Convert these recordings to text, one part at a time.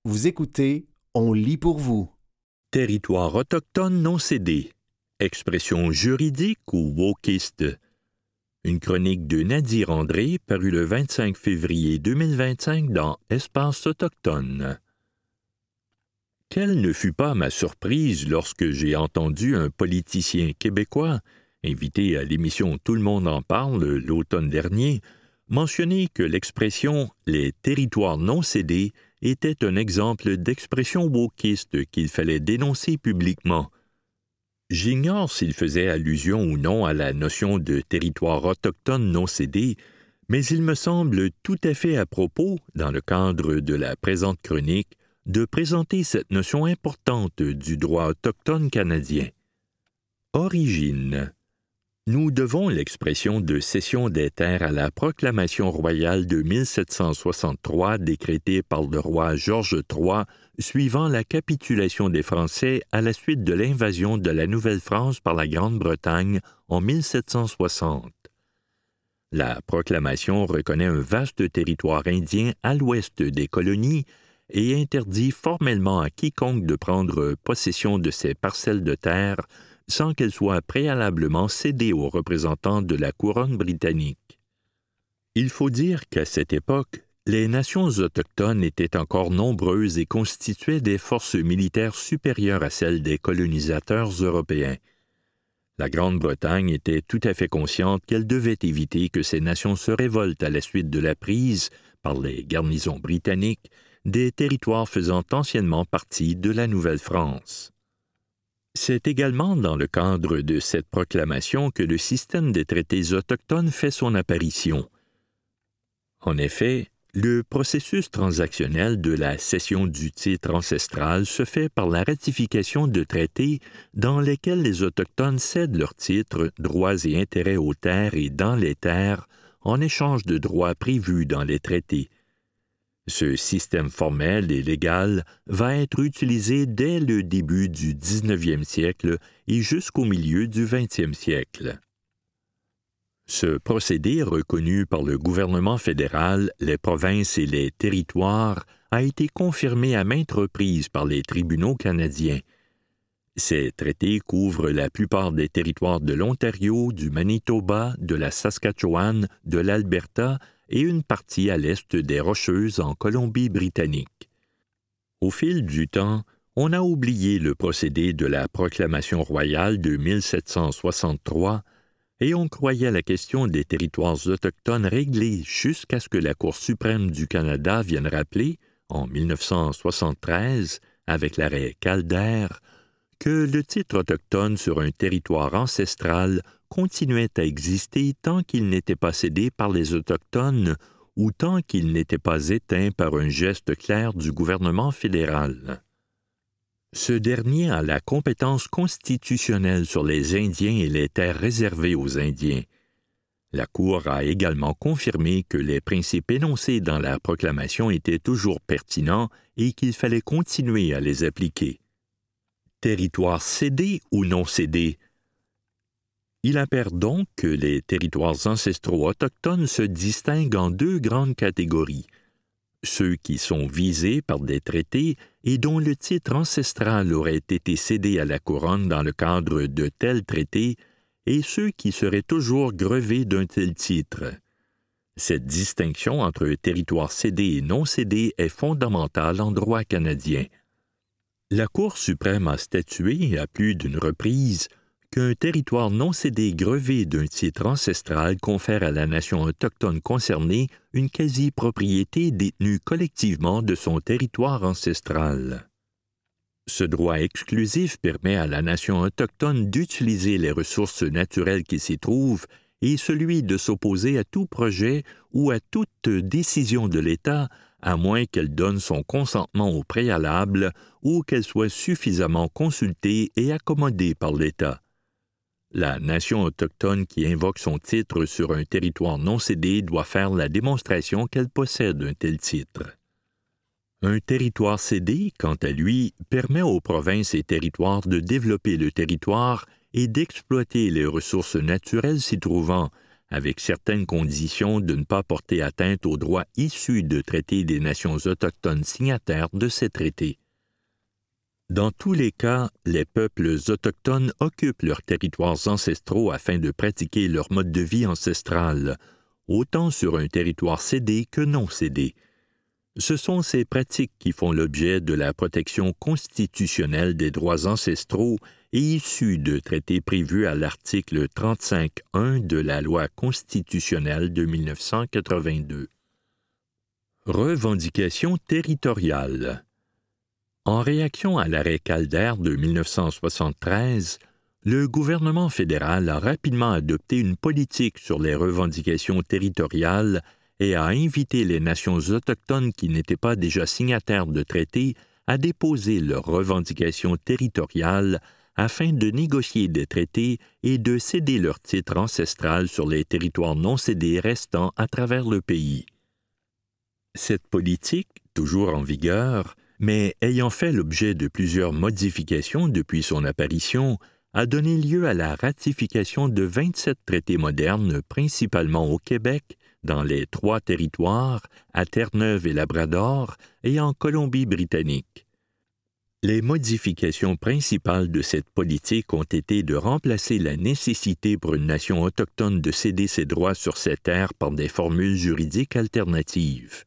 Vous écoutez, on lit pour vous. Territoire autochtone non cédé. Expression juridique ou wokiste. Une chronique de Nadir André parue le 25 février 2025 dans Espace autochtone. Quelle ne fut pas ma surprise lorsque j'ai entendu un politicien québécois, invité à l'émission Tout le monde en parle l'automne dernier, mentionner que l'expression « les territoires non cédés » était un exemple d'expression wokiste qu'il fallait dénoncer publiquement. J'ignore s'il faisait allusion ou non à la notion de territoire autochtone non cédé, mais il me semble tout à fait à propos, dans le cadre de la présente chronique, de présenter cette notion importante du droit autochtone canadien. Origine. Nous devons l'expression de cession des terres à la proclamation royale de 1763 décrétée par le roi George III suivant la capitulation des Français à la suite de l'invasion de la Nouvelle-France par la Grande-Bretagne en 1760. La proclamation reconnaît un vaste territoire indien à l'ouest des colonies et interdit formellement à quiconque de prendre possession de ces parcelles de terre sans qu'elles soient préalablement cédées aux représentants de la couronne britannique. Il faut dire qu'à cette époque, les nations autochtones étaient encore nombreuses et constituaient des forces militaires supérieures à celles des colonisateurs européens. La Grande-Bretagne était tout à fait consciente qu'elle devait éviter que ces nations se révoltent à la suite de la prise, par les garnisons britanniques, des territoires faisant anciennement partie de la Nouvelle-France. C'est également dans le cadre de cette proclamation que le système des traités autochtones fait son apparition. En effet, le processus transactionnel de la cession du titre ancestral se fait par la ratification de traités dans lesquels les Autochtones cèdent leurs titres, droits et intérêts aux terres et dans les terres en échange de droits prévus dans les traités. Ce système formel et légal va être utilisé dès le début du 19e siècle et jusqu'au milieu du 20e siècle. Ce procédé, reconnu par le gouvernement fédéral, les provinces et les territoires, a été confirmé à maintes reprises par les tribunaux canadiens. Ces traités couvrent la plupart des territoires de l'Ontario, du Manitoba, de la Saskatchewan, de l'Alberta et une partie à l'est des Rocheuses en Colombie-Britannique. Au fil du temps, on a oublié le procédé de la proclamation royale de 1763 et on croyait la question des territoires autochtones réglée jusqu'à ce que la Cour suprême du Canada vienne rappeler, en 1973, avec l'arrêt Calder, que le titre autochtone sur un territoire ancestral continuait à exister tant qu'il n'était pas cédé par les Autochtones ou tant qu'il n'était pas éteint par un geste clair du gouvernement fédéral. Ce dernier a la compétence constitutionnelle sur les Indiens et les terres réservées aux Indiens. La Cour a également confirmé que les principes énoncés dans la proclamation étaient toujours pertinents et qu'il fallait continuer à les appliquer. Territoire cédé ou non cédé? Il apparaît donc que les territoires ancestraux autochtones se distinguent en deux grandes catégories. Ceux qui sont visés par des traités et dont le titre ancestral aurait été cédé à la couronne dans le cadre de tels traités, et ceux qui seraient toujours grevés d'un tel titre. Cette distinction entre territoire cédé et non cédé est fondamentale en droit canadien. La Cour suprême a statué à plus d'une reprise qu'un territoire non cédé grevé d'un titre ancestral confère à la nation autochtone concernée une quasi-propriété détenue collectivement de son territoire ancestral. Ce droit exclusif permet à la nation autochtone d'utiliser les ressources naturelles qui s'y trouvent et celui de s'opposer à tout projet ou à toute décision de l'État, à moins qu'elle donne son consentement au préalable ou qu'elle soit suffisamment consultée et accommodée par l'État. La nation autochtone qui invoque son titre sur un territoire non cédé doit faire la démonstration qu'elle possède un tel titre. Un territoire cédé, quant à lui, permet aux provinces et territoires de développer le territoire et d'exploiter les ressources naturelles s'y trouvant, avec certaines conditions de ne pas porter atteinte aux droits issus de traités des nations autochtones signataires de ces traités. Dans tous les cas, les peuples autochtones occupent leurs territoires ancestraux afin de pratiquer leur mode de vie ancestral, autant sur un territoire cédé que non cédé. Ce sont ces pratiques qui font l'objet de la protection constitutionnelle des droits ancestraux et issus de traités prévus à l'article 35.1 de la Loi constitutionnelle de 1982. Revendications territoriales. En réaction à l'arrêt Calder de 1973, le gouvernement fédéral a rapidement adopté une politique sur les revendications territoriales et a invité les nations autochtones qui n'étaient pas déjà signataires de traités à déposer leurs revendications territoriales afin de négocier des traités et de céder leur titre ancestral sur les territoires non cédés restants à travers le pays. Cette politique, toujours en vigueur, mais ayant fait l'objet de plusieurs modifications depuis son apparition, a donné lieu à la ratification de 27 traités modernes, principalement au Québec, dans les 3 territoires, à Terre-Neuve et Labrador, et en Colombie-Britannique. Les modifications principales de cette politique ont été de remplacer la nécessité pour une nation autochtone de céder ses droits sur ses terres par des formules juridiques alternatives.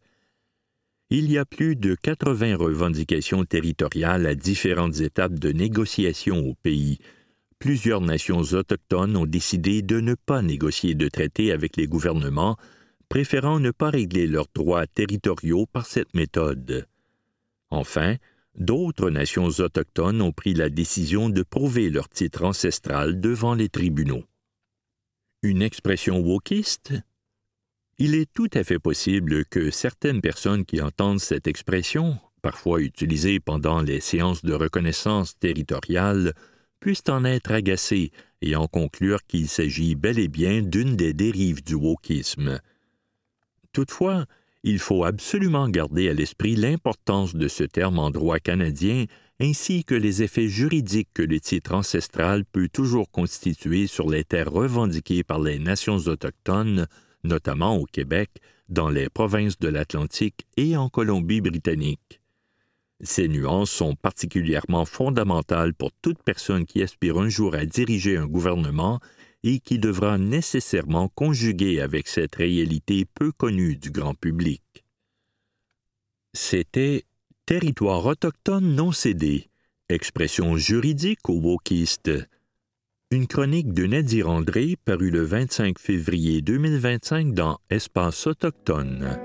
Il y a plus de 80 revendications territoriales à différentes étapes de négociation au pays. Plusieurs nations autochtones ont décidé de ne pas négocier de traités avec les gouvernements, préférant ne pas régler leurs droits territoriaux par cette méthode. Enfin, d'autres nations autochtones ont pris la décision de prouver leur titre ancestral devant les tribunaux. Une expression wokiste? Il est tout à fait possible que certaines personnes qui entendent cette expression, parfois utilisée pendant les séances de reconnaissance territoriale, puissent en être agacées et en conclure qu'il s'agit bel et bien d'une des dérives du wokisme. Toutefois, il faut absolument garder à l'esprit l'importance de ce terme en droit canadien ainsi que les effets juridiques que le titre ancestral peut toujours constituer sur les terres revendiquées par les nations autochtones, notamment au Québec, dans les provinces de l'Atlantique et en Colombie-Britannique. Ces nuances sont particulièrement fondamentales pour toute personne qui aspire un jour à diriger un gouvernement et qui devra nécessairement conjuguer avec cette réalité peu connue du grand public. C'était « territoire autochtone non cédé », expression juridique ou wokiste. Une chronique de Nadir André parue le 25 février 2025 dans Espace autochtone.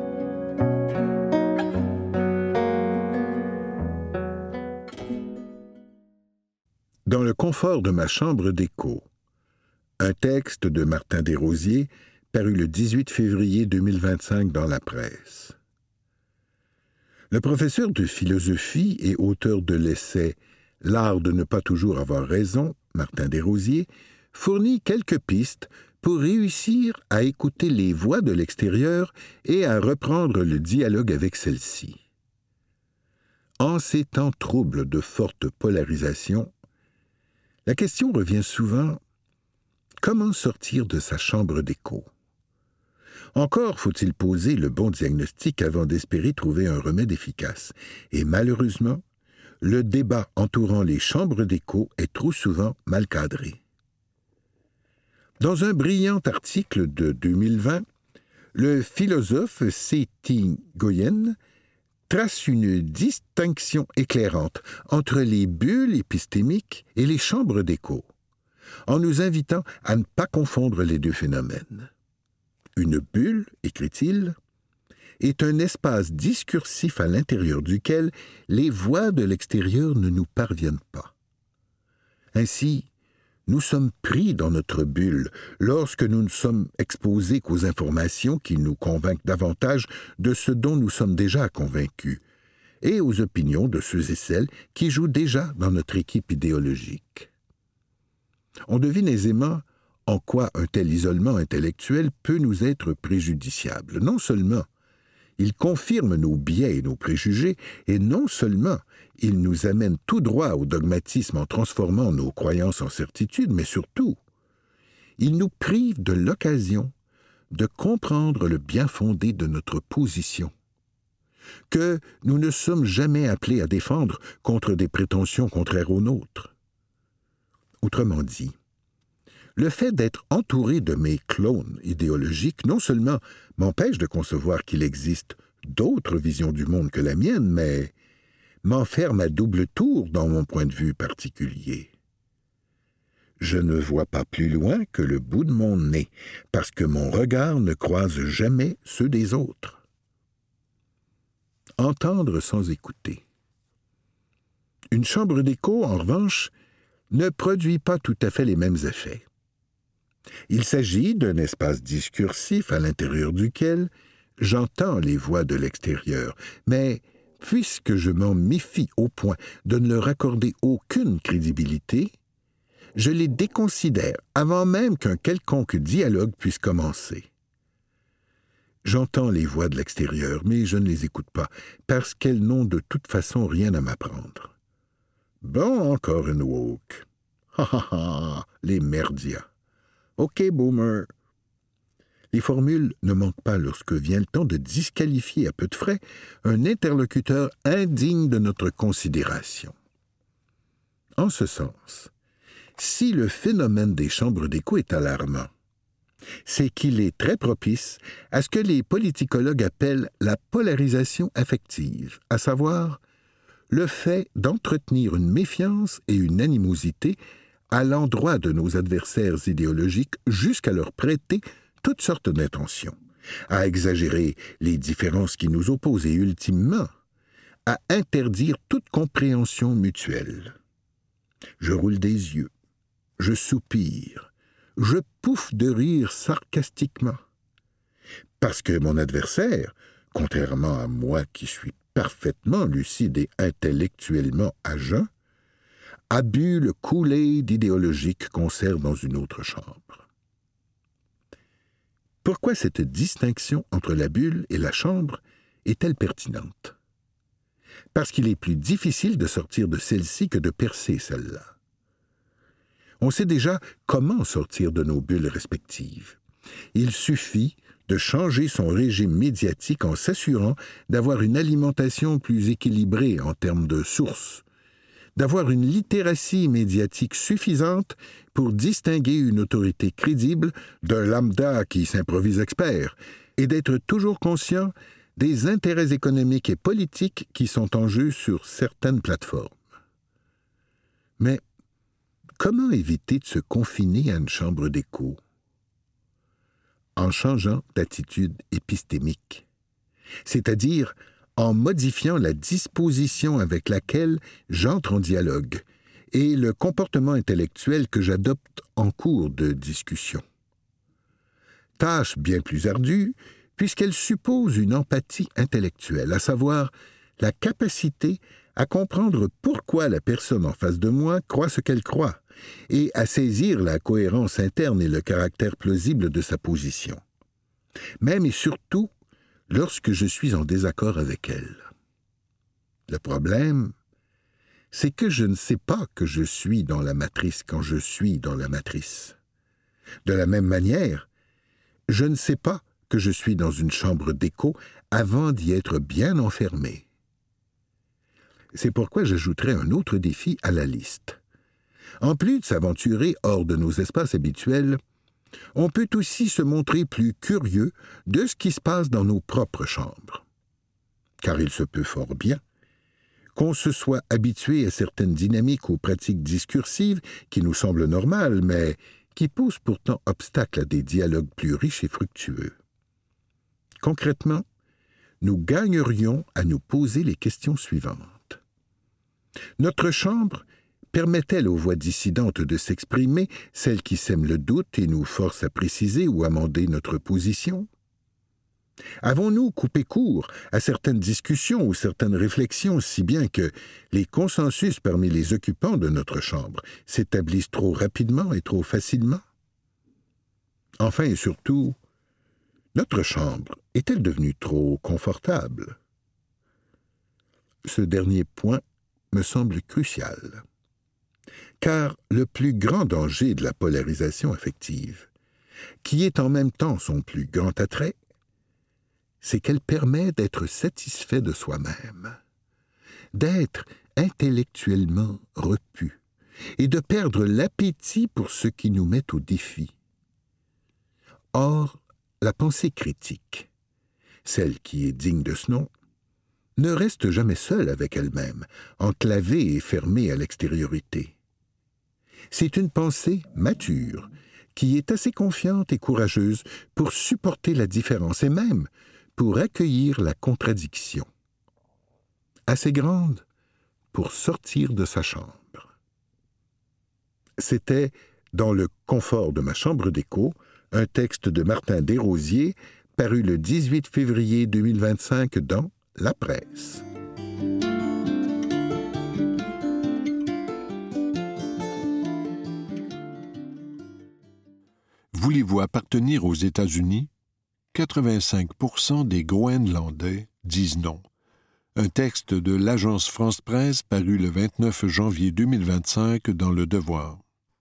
Dans le confort de ma chambre d'écho. Un texte de Martin Desrosiers paru le 18 février 2025 dans la presse. Le professeur de philosophie et auteur de l'essai « L'art de ne pas toujours avoir raison », Martin Desrosiers, fournit quelques pistes pour réussir à écouter les voix de l'extérieur et à reprendre le dialogue avec celles-ci. En ces temps troubles de forte polarisation, la question revient souvent: comment sortir de sa chambre d'écho? Encore faut-il poser le bon diagnostic avant d'espérer trouver un remède efficace. Et malheureusement, le débat entourant les chambres d'écho est trop souvent mal cadré. Dans un brillant article de 2020, le philosophe Seti Goyen trace une distinction éclairante entre les bulles épistémiques et les chambres d'écho, en nous invitant à ne pas confondre les deux phénomènes. Une bulle, écrit-il, est un espace discursif à l'intérieur duquel les voix de l'extérieur ne nous parviennent pas. Ainsi, nous sommes pris dans notre bulle lorsque nous ne sommes exposés qu'aux informations qui nous convainquent davantage de ce dont nous sommes déjà convaincus, et aux opinions de ceux et celles qui jouent déjà dans notre équipe idéologique. On devine aisément en quoi un tel isolement intellectuel peut nous être préjudiciable. Non seulement il confirme nos biais et nos préjugés, et non seulement il nous amène tout droit au dogmatisme en transformant nos croyances en certitudes, mais surtout, il nous prive de l'occasion de comprendre le bien fondé de notre position, que nous ne sommes jamais appelés à défendre contre des prétentions contraires aux nôtres. Autrement dit, le fait d'être entouré de mes clones idéologiques non seulement m'empêche de concevoir qu'il existe d'autres visions du monde que la mienne, mais m'enferme à double tour dans mon point de vue particulier. Je ne vois pas plus loin que le bout de mon nez, parce que mon regard ne croise jamais ceux des autres. Entendre sans écouter. Une chambre d'écho, en revanche, ne produit pas tout à fait les mêmes effets. Il s'agit d'un espace discursif à l'intérieur duquel j'entends les voix de l'extérieur, mais puisque je m'en méfie au point de ne leur accorder aucune crédibilité, je les déconsidère avant même qu'un quelconque dialogue puisse commencer. J'entends les voix de l'extérieur, mais je ne les écoute pas, parce qu'elles n'ont de toute façon rien à m'apprendre. Bon, encore une woke. Ha ha ha, les merdias. OK, boomer. Les formules ne manquent pas lorsque vient le temps de disqualifier à peu de frais un interlocuteur indigne de notre considération. En ce sens, si le phénomène des chambres d'écho est alarmant, c'est qu'il est très propice à ce que les politicologues appellent la polarisation affective, à savoir le fait d'entretenir une méfiance et une animosité à l'endroit de nos adversaires idéologiques jusqu'à leur prêter toutes sortes d'intentions, à exagérer les différences qui nous opposent et ultimement à interdire toute compréhension mutuelle. Je roule des yeux, je soupire, je pouffe de rire sarcastiquement. Parce que mon adversaire, contrairement à moi qui suis parfaitement lucide et intellectuellement à jeun, a bu le Kool-Aid idéologique qu'on sert dans une autre chambre. Pourquoi cette distinction entre la bulle et la chambre est-elle pertinente? Parce qu'il est plus difficile de sortir de celle-ci que de percer celle-là. On sait déjà comment sortir de nos bulles respectives. Il suffit de changer son régime médiatique en s'assurant d'avoir une alimentation plus équilibrée en termes de sources, d'avoir une littératie médiatique suffisante pour distinguer une autorité crédible d'un lambda qui s'improvise expert, et d'être toujours conscient des intérêts économiques et politiques qui sont en jeu sur certaines plateformes. Mais comment éviter de se confiner à une chambre d'écho? En changeant d'attitude épistémique, c'est-à-dire en modifiant la disposition avec laquelle j'entre en dialogue et le comportement intellectuel que j'adopte en cours de discussion. Tâche bien plus ardue, puisqu'elle suppose une empathie intellectuelle, à savoir la capacité à comprendre pourquoi la personne en face de moi croit ce qu'elle croit, et à saisir la cohérence interne et le caractère plausible de sa position. Même et surtout lorsque je suis en désaccord avec elle. Le problème, c'est que je ne sais pas que je suis dans la matrice quand je suis dans la matrice. De la même manière, je ne sais pas que je suis dans une chambre d'écho avant d'y être bien enfermé. C'est pourquoi j'ajouterai un autre défi à la liste. En plus de s'aventurer hors de nos espaces habituels, on peut aussi se montrer plus curieux de ce qui se passe dans nos propres chambres. Car il se peut fort bien qu'on se soit habitué à certaines dynamiques ou pratiques discursives qui nous semblent normales, mais qui posent pourtant obstacle à des dialogues plus riches et fructueux. Concrètement, nous gagnerions à nous poser les questions suivantes. Notre chambre permet-elle aux voix dissidentes de s'exprimer, celles qui sèment le doute et nous forcent à préciser ou amender notre position? Avons-nous coupé court à certaines discussions ou certaines réflexions, si bien que les consensus parmi les occupants de notre chambre s'établissent trop rapidement et trop facilement? Enfin et surtout, notre chambre est-elle devenue trop confortable? Ce dernier point me semble crucial. Car le plus grand danger de la polarisation affective qui est en même temps son plus grand attrait, c'est qu'elle permet d'être satisfait de soi-même, d'être intellectuellement repu et de perdre l'appétit pour ce qui nous met au défi. Or, la pensée critique, celle qui est digne de ce nom, ne reste jamais seule avec elle-même, enclavée et fermée à l'extériorité. C'est une pensée mature, qui est assez confiante et courageuse pour supporter la différence et même pour accueillir la contradiction. Assez grande pour sortir de sa chambre. C'était « Dans le confort de ma chambre d'écho », un texte de Martin Desrosiers, paru le 18 février 2025 dans La Presse. Voulez-vous appartenir aux États-Unis? 85% des Groenlandais disent non. Un texte de l'agence France-Presse paru le 29 janvier 2025 dans Le Devoir.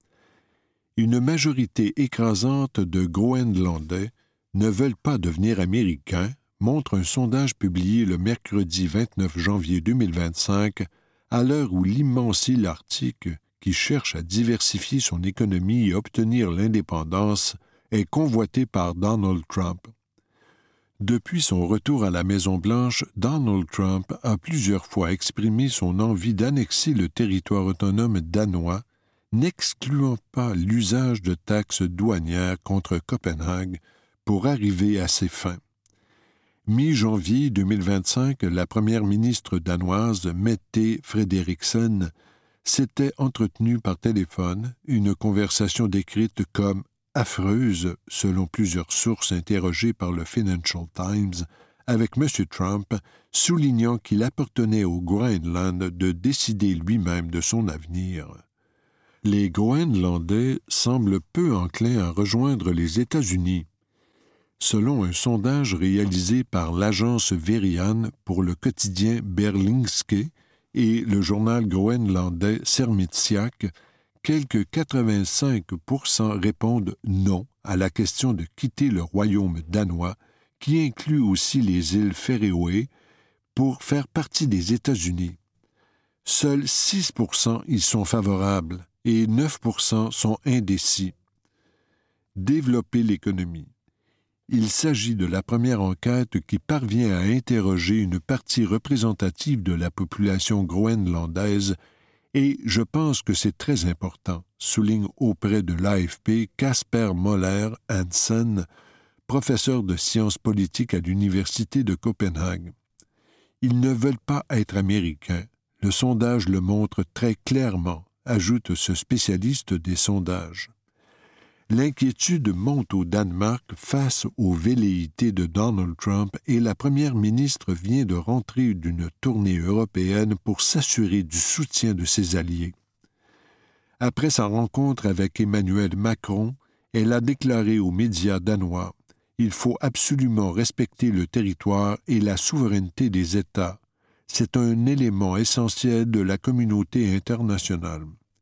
Une majorité écrasante de Groenlandais ne veulent pas devenir américains, montre un sondage publié le mercredi 29 janvier 2025, à l'heure où l'immense île arctique, qui cherche à diversifier son économie et obtenir l'indépendance, est convoitée par Donald Trump. Depuis son retour à la Maison-Blanche, Donald Trump a plusieurs fois exprimé son envie d'annexer le territoire autonome danois, n'excluant pas l'usage de taxes douanières contre Copenhague pour arriver à ses fins. Mi-janvier 2025, la première ministre danoise, Mette Frederiksen, s'était entretenue par téléphone une conversation décrite comme affreuse, selon plusieurs sources interrogées par le Financial Times, avec M. Trump, soulignant qu'il appartenait au Groenland de décider lui-même de son avenir. Les Groenlandais semblent peu enclins à rejoindre les États-Unis. Selon un sondage réalisé par l'agence Verian pour le quotidien Berlingske et le journal groenlandais Sermitsiaq, quelques 85% répondent non à la question de quitter le royaume danois, qui inclut aussi les îles Féroé, pour faire partie des États-Unis. Seuls 6% y sont favorables et 9% sont indécis. Développer l'économie. Il s'agit de la première enquête qui parvient à interroger une partie représentative de la population groenlandaise et je pense que c'est très important, souligne auprès de l'AFP Casper Moller Hansen, professeur de sciences politiques à l'Université de Copenhague. Ils ne veulent pas être américains. Le sondage le montre très clairement, ajoute ce spécialiste des sondages. L'inquiétude monte au Danemark face aux velléités de Donald Trump et la première ministre vient de rentrer d'une tournée européenne pour s'assurer du soutien de ses alliés. Après sa rencontre avec Emmanuel Macron, elle a déclaré aux médias danois « Il faut absolument respecter le territoire et la souveraineté des États. C'est un élément essentiel de la communauté internationale. »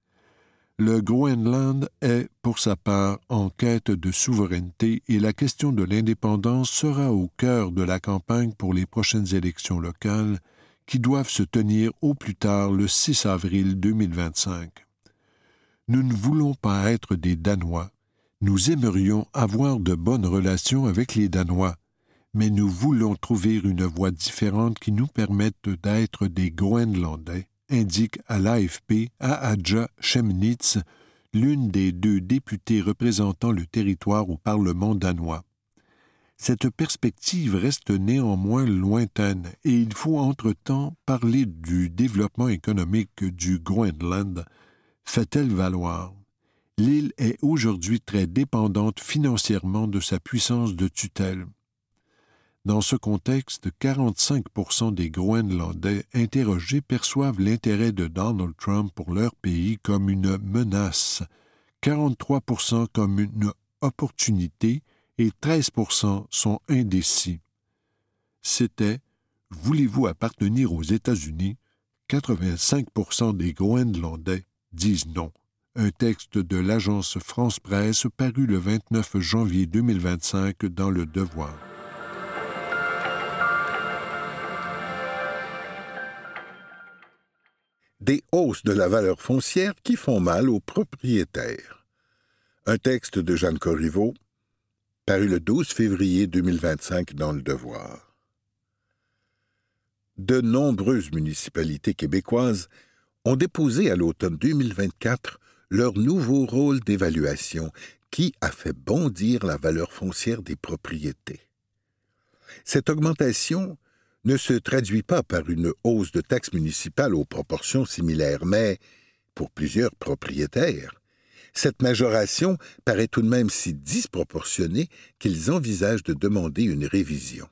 Le Groenland est, pour sa part, en quête de souveraineté et la question de l'indépendance sera au cœur de la campagne pour les prochaines élections locales qui doivent se tenir au plus tard le 6 avril 2025. Nous ne voulons pas être des Danois. Nous aimerions avoir de bonnes relations avec les Danois, mais nous voulons trouver une voie différente qui nous permette d'être des Groenlandais, indique à l'AFP Aaja Chemnitz, l'une des 2 députées représentant le territoire au Parlement danois. Cette perspective reste néanmoins lointaine et il faut entre-temps parler du développement économique du Groenland, fait-elle valoir. L'île est aujourd'hui très dépendante financièrement de sa puissance de tutelle. Dans ce contexte, 45% des Groenlandais interrogés perçoivent l'intérêt de Donald Trump pour leur pays comme une menace, 43% comme une opportunité et 13% sont indécis. C'était « Voulez-vous appartenir aux États-Unis » 85% des Groenlandais disent non. un texte de l'agence France-Presse paru le 29 janvier 2025 dans Le Devoir. Des hausses de la valeur foncière qui font mal aux propriétaires. Un texte de Jeanne Corriveau, paru le 12 février 2025 dans Le Devoir. De nombreuses municipalités québécoises ont déposé à l'automne 2024 leur nouveau rôle d'évaluation qui a fait bondir la valeur foncière des propriétés. Cette augmentation ne se traduit pas par une hausse de taxes municipales aux proportions similaires, mais, pour plusieurs propriétaires, cette majoration paraît tout de même si disproportionnée qu'ils envisagent de demander une révision.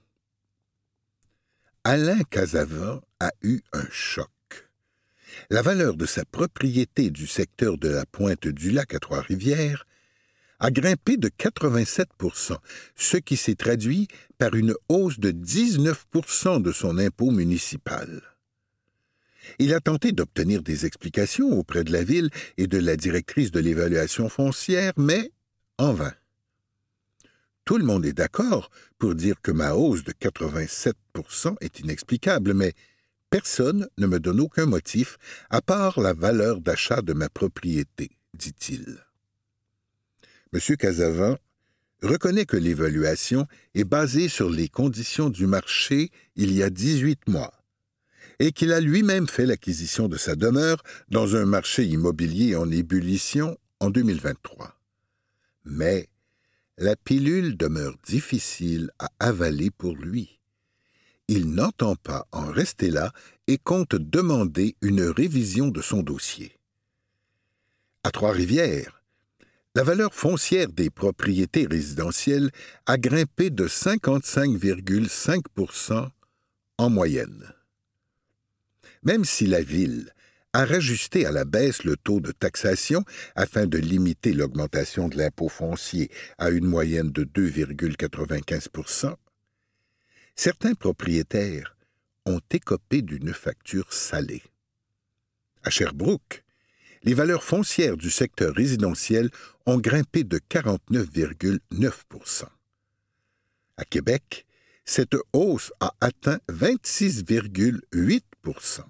Alain Casavant a eu un choc. La valeur de sa propriété du secteur de la Pointe-du-Lac à Trois-Rivières a grimpé de 87 %, ce qui s'est traduit par une hausse de 19 % de son impôt municipal. Il a tenté d'obtenir des explications auprès de la Ville et de la directrice de l'évaluation foncière, mais en vain. Tout le monde est d'accord pour dire que ma hausse de 87 % est inexplicable, mais personne ne me donne aucun motif à part la valeur d'achat de ma propriété, dit-il. M. Casavant reconnaît que l'évaluation est basée sur les conditions du marché il y a 18 mois et qu'il a lui-même fait l'acquisition de sa demeure dans un marché immobilier en ébullition en 2023. Mais la pilule demeure difficile à avaler pour lui. Il n'entend pas en rester là et compte demander une révision de son dossier. À Trois-Rivières, la valeur foncière des propriétés résidentielles a grimpé de 55,5 % en moyenne. Même si la Ville a rajusté à la baisse le taux de taxation afin de limiter l'augmentation de l'impôt foncier à une moyenne de 2,95 %, certains propriétaires ont écopé d'une facture salée. À Sherbrooke, les valeurs foncières du secteur résidentiel ont grimpé de 49,9 %. À Québec, cette hausse a atteint 26,8 %.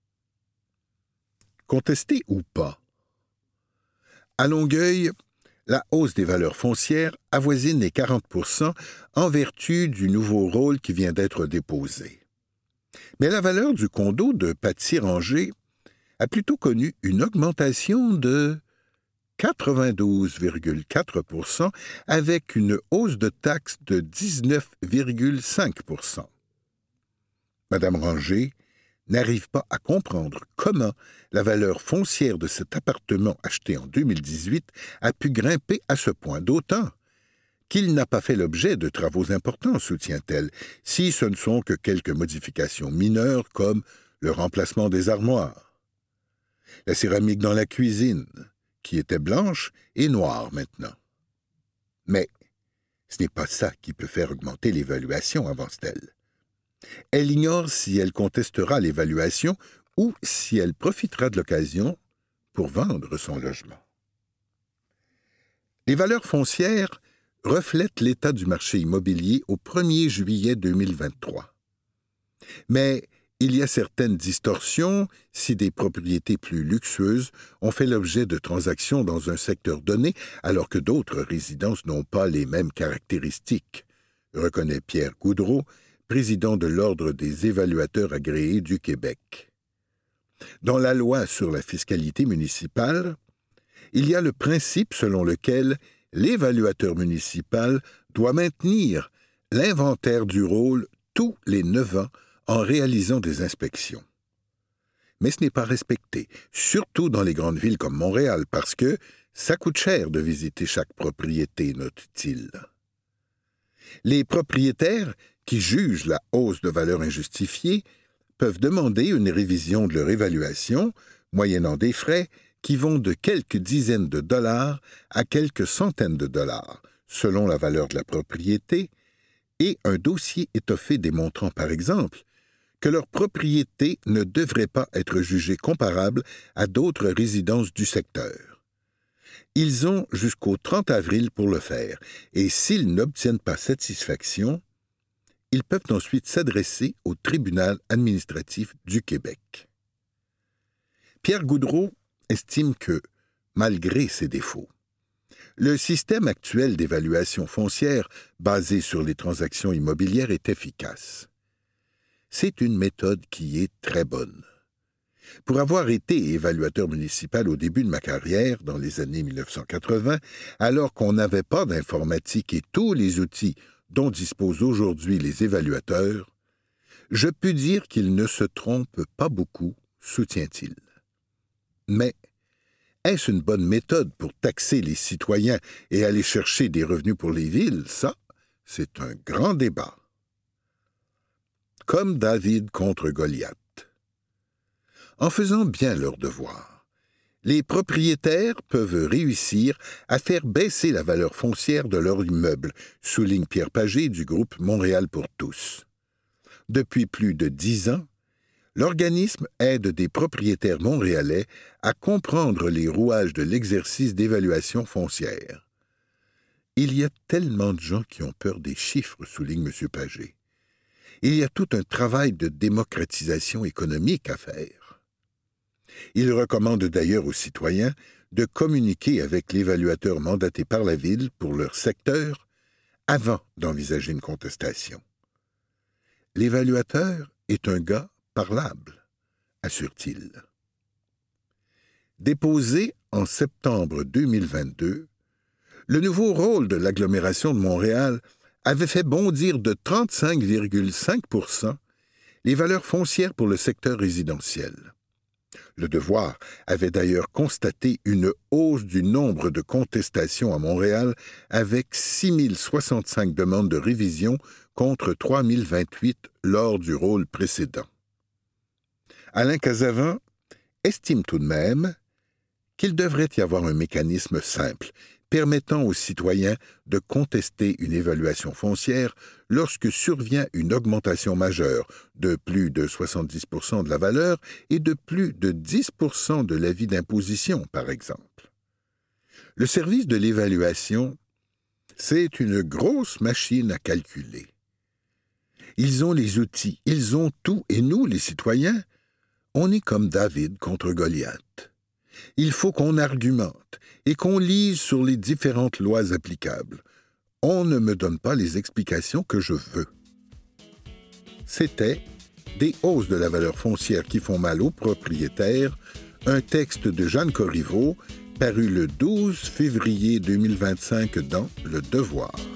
Contesté ou pas? À Longueuil, la hausse des valeurs foncières avoisine les 40 % en vertu du nouveau rôle qui vient d'être déposé. Mais la valeur du condo de Paty-Ranger a plutôt connu une augmentation de 92,4 % avec une hausse de taxes de 19,5 %. Madame Ranger n'arrive pas à comprendre comment la valeur foncière de cet appartement acheté en 2018 a pu grimper à ce point, d'autant qu'il n'a pas fait l'objet de travaux importants, soutient-elle, si ce ne sont que quelques modifications mineures comme le remplacement des armoires. La céramique dans la cuisine, qui était blanche, est noire maintenant. Mais ce n'est pas ça qui peut faire augmenter l'évaluation, avance-t-elle. Elle ignore si elle contestera l'évaluation ou si elle profitera de l'occasion pour vendre son logement. Les valeurs foncières reflètent l'état du marché immobilier au 1er juillet 2023. Mais il y a certaines distorsions si des propriétés plus luxueuses ont fait l'objet de transactions dans un secteur donné alors que d'autres résidences n'ont pas les mêmes caractéristiques, reconnaît Pierre Goudreau, président de l'Ordre des évaluateurs agréés du Québec. Dans la loi sur la fiscalité municipale, il y a le principe selon lequel l'évaluateur municipal doit maintenir l'inventaire du rôle tous les 9 ans en réalisant des inspections. Mais ce n'est pas respecté, surtout dans les grandes villes comme Montréal, parce que ça coûte cher de visiter chaque propriété, note-t-il. Les propriétaires qui jugent la hausse de valeur injustifiée peuvent demander une révision de leur évaluation, moyennant des frais qui vont de quelques dizaines de dollars à quelques centaines de dollars, selon la valeur de la propriété, et un dossier étoffé démontrant, par exemple, que leur propriété ne devrait pas être jugée comparable à d'autres résidences du secteur. Ils ont jusqu'au 30 avril pour le faire, et s'ils n'obtiennent pas satisfaction, ils peuvent ensuite s'adresser au tribunal administratif du Québec. Pierre Goudreau estime que, malgré ses défauts, le système actuel d'évaluation foncière basé sur les transactions immobilières est efficace. C'est une méthode qui est très bonne. Pour avoir été évaluateur municipal au début de ma carrière, dans les années 1980, alors qu'on n'avait pas d'informatique et tous les outils dont disposent aujourd'hui les évaluateurs, je puis dire qu'ils ne se trompent pas beaucoup, soutient-il. Mais est-ce une bonne méthode pour taxer les citoyens et aller chercher des revenus pour les villes? Ça, c'est un grand débat. Comme David contre Goliath. En faisant bien leur devoir, les propriétaires peuvent réussir à faire baisser la valeur foncière de leur immeuble, souligne Pierre Pagé du groupe Montréal pour tous. Depuis plus de 10 ans, l'organisme aide des propriétaires montréalais à comprendre les rouages de l'exercice d'évaluation foncière. Il y a tellement de gens qui ont peur des chiffres, souligne M. Pagé. Il y a tout un travail de démocratisation économique à faire. Il recommande d'ailleurs aux citoyens de communiquer avec l'évaluateur mandaté par la Ville pour leur secteur avant d'envisager une contestation. L'évaluateur est un gars parlable, assure-t-il. Déposé en septembre 2022, le nouveau rôle de l'agglomération de Montréal avait fait bondir de 35,5 % les valeurs foncières pour le secteur résidentiel. Le Devoir avait d'ailleurs constaté une hausse du nombre de contestations à Montréal avec 6 065 demandes de révision contre 3 028 lors du rôle précédent. Alain Casavant estime tout de même qu'il devrait y avoir un mécanisme simple permettant aux citoyens de contester une évaluation foncière lorsque survient une augmentation majeure de plus de 70 % de la valeur et de plus de 10 % de l'avis d'imposition, par exemple. Le service de l'évaluation, c'est une grosse machine à calculer. Ils ont les outils, ils ont tout, et nous, les citoyens, on est comme David contre Goliath. Il faut qu'on argumente et qu'on lise sur les différentes lois applicables. On ne me donne pas les explications que je veux. C'était « Des hausses de la valeur foncière qui font mal aux propriétaires », un texte de Jeanne Corriveau, paru le 12 février 2025 dans Le Devoir.